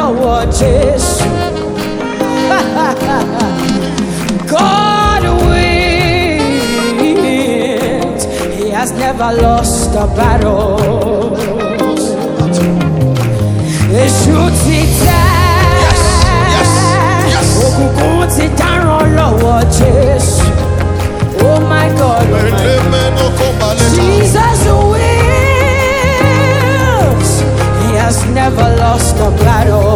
lọ́wọ́ Jésù. God wins. He has never lost a battle. Èṣù ti tẹ́. Òkùnkùn ti dáràn lọ́wọ́ Jésù. Oh my God, oh my God. Jesus wins. He has never lost a battle.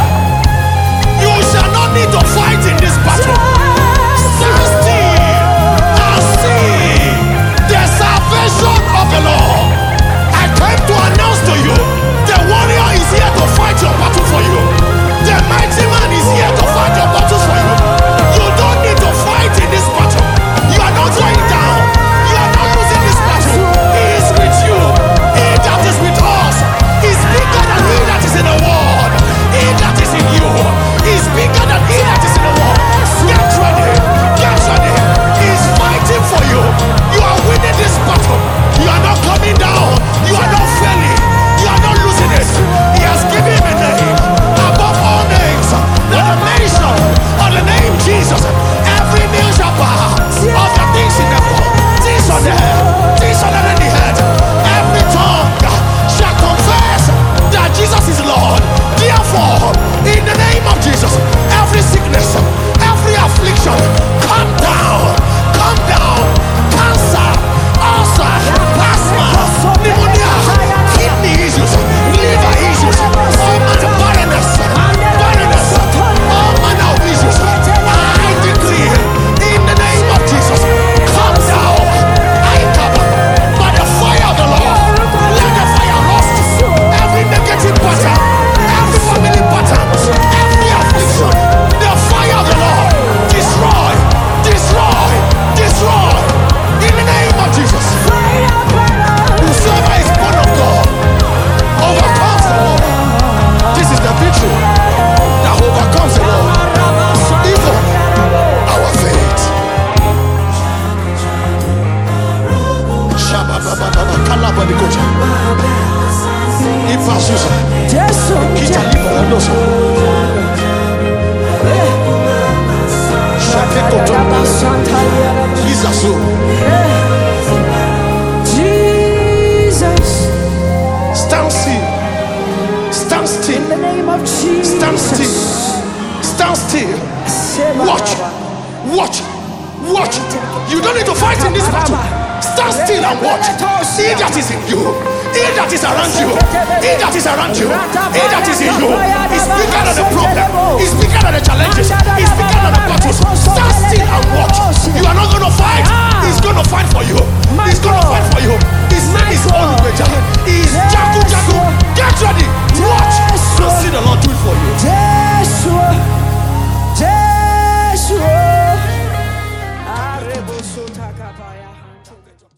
Need to fight in this battle. Jesus. Jesus. Stand still. Stand still. In the name of Jesus. Stand still. Stand still. Watch. Watch. Watch. You don't need to fight in this battle. Stand still and watch. He that is in you, he that is around you, he that is around you, he that is in you is bigger than the problem, is bigger than the challenges, is bigger than the battles. Stand still and watch. You are not going to fight. He's going to fight for you. He's going to fight for you. His name is Olubeja.